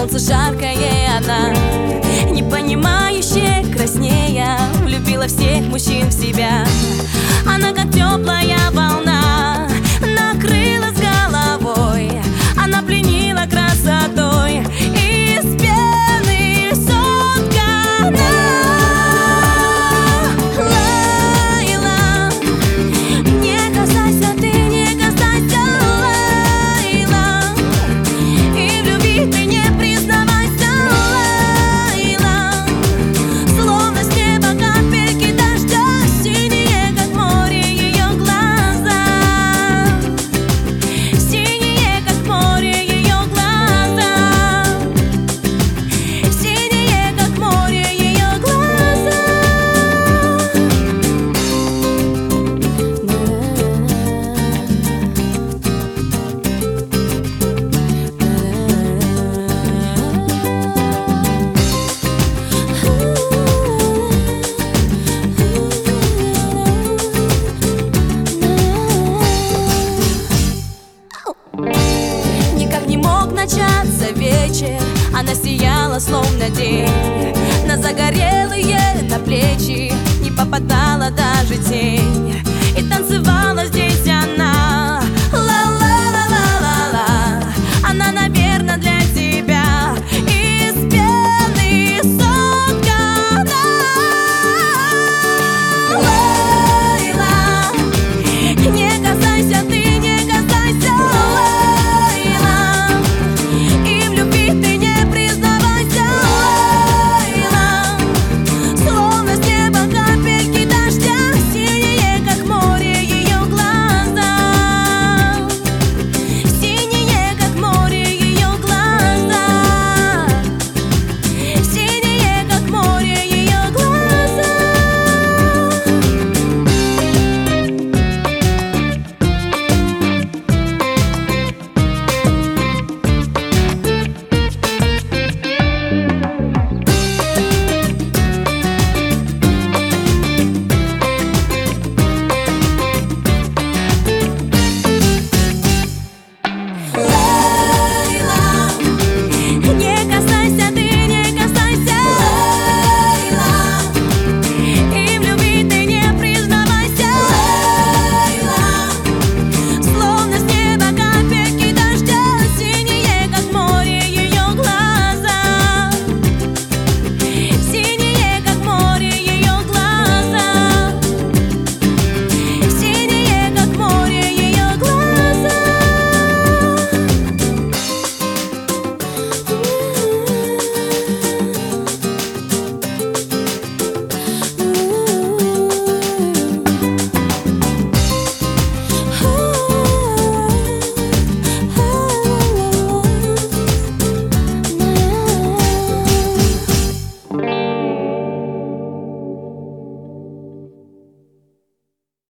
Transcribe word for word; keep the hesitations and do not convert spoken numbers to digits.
солнце жаркое она, не понимающая, краснея, влюбила всех мужчин в себя. Она как теплая волна накрылась головой, она пленила красотой, из пены соткана. Лейла, не касайся ты, не касайся, Лейла, и в любви ты не признавайся, Лейла. Словно с неба капельки дождя, синие, как море, ее глаза, синие, как море, ее глаза, синие, как море, ее глаза. Никак не мог начаться вечер, она сияла словно день, на загорелые, на плечи не попадала даже тень, и танцевала здесь